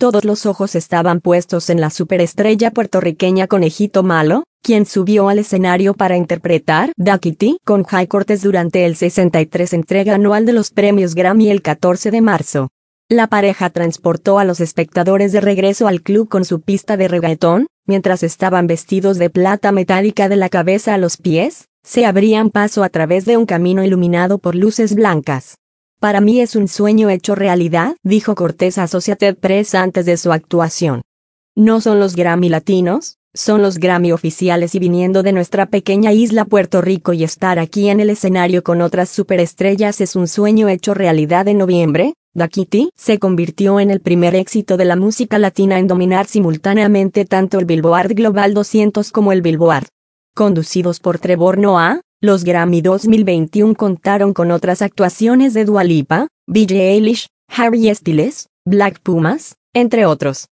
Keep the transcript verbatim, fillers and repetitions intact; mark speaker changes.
Speaker 1: Todos los ojos estaban puestos en la superestrella puertorriqueña Conejito Malo, quien subió al escenario para interpretar Ducky T con Jay Cortés durante el sesenta y tres entrega anual de los premios Grammy el catorce de marzo. La pareja transportó a los espectadores de regreso al club con su pista de reggaetón, mientras estaban vestidos de plata metálica de la cabeza a los pies, se abrían paso a través de un camino iluminado por luces blancas. Para mí es un sueño hecho realidad, dijo Cortés a Associated Press antes de su actuación. No son los Grammy latinos, son los Grammy oficiales y viniendo de nuestra pequeña isla Puerto Rico y estar aquí en el escenario con otras superestrellas es un sueño hecho realidad. En noviembre, Ducky T se convirtió en el primer éxito de la música latina en dominar simultáneamente tanto el Billboard Global doscientos como el Billboard. Conducidos por Trevor Noah, los Grammy dos mil veintiuno contaron con otras actuaciones de Dua Lipa, Billie Eilish, Harry Styles, Black Pumas, entre otros.